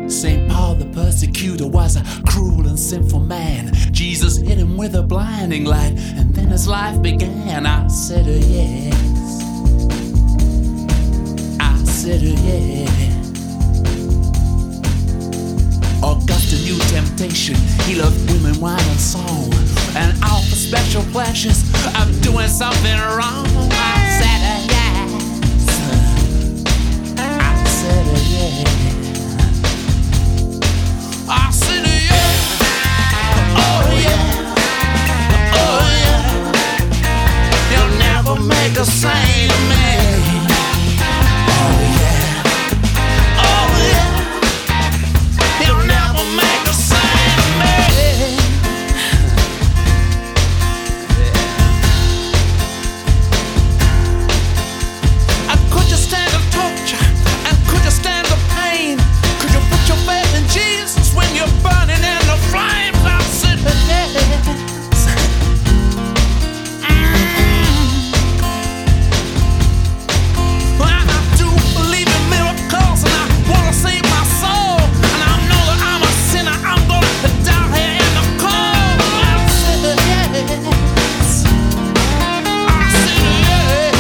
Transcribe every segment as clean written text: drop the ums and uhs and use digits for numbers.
St. Paul the persecutor was a cruel and sinful man. Jesus hit him with a blinding light, and then his life began. I said, yes. I said, yes. Augustine knew temptation. He loved women, wine, and song, and all the special pleasures of doing something wrong. I said, yes. I said, yes. I said, yeah. Oh, yeah. Oh, yeah. You'll never make a saint of me. Oh, yeah. Oh, yeah. You'll never make a saint of me. Could you stand the torture? And could you stand the pain? Could you put your faith in Jesus when you're burning in the flames? I said, yes. I do believe in miracles, and I want to save my soul. And I know that I'm a sinner. I'm gonna die here in the cold. I said, yes. I said, yes.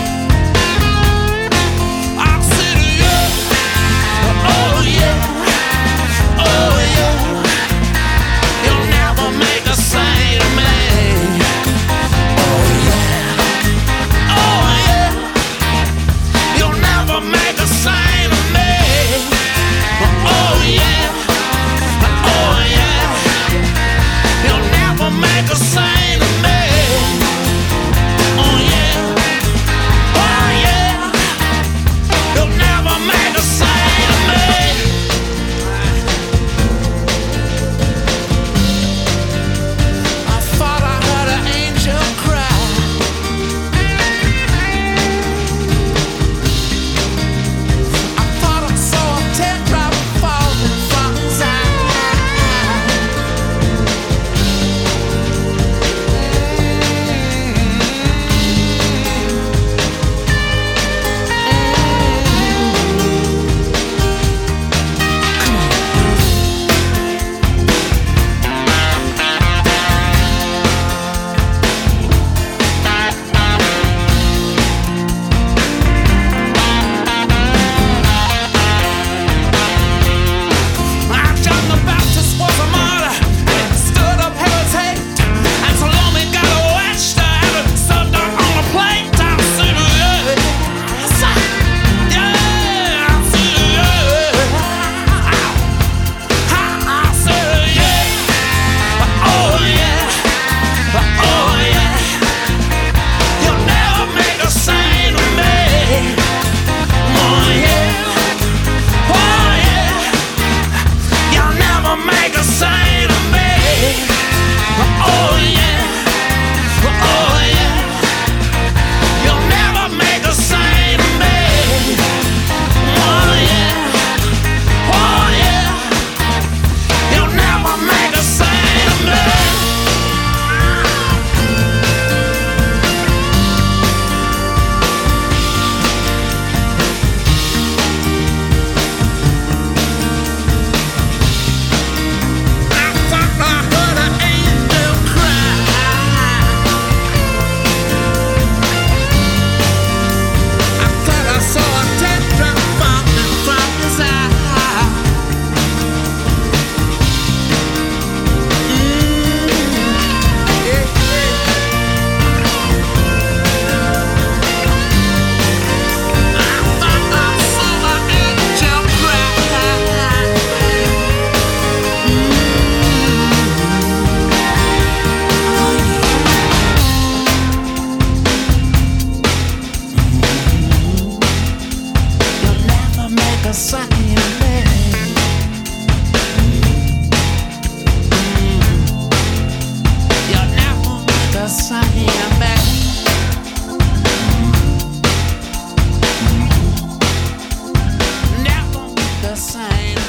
I said, yeah. Oh, yeah. Oh, yeah. You'll never make a saint of me. Oh, yeah. Oh, yeah. You'll never make a saint of me. Oh, yeah. Oh, yeah. You'll never make a saint of me. Oh, yeah. Oh, yeah. You'll never make a saint of me. I thought I heard an angel cry. I thought I saw a teardrop falling from his eye. John the Baptist was a martyr, and he stood up Herod's hate, and Salome got a wedge to have it served her on a plate. I said, yes. Yeah, I said, yes. I said, yeah. Oh, yeah. Oh, yeah. You'll never make a saint of me. Oh, yeah. Oh, yeah. You'll never make a saint of me. Oh, yeah. Oh, yeah. You'll never make a saint of me. Oh, yeah. Oh, yeah. You'll never make a saint of me. I thought I heard an angel cry. I thought I saw a teardrop falling from his eye. Yeah, I thought I saw an angel cry. You'll never make a saint of me. You'll never make a saint of me. Never make a saint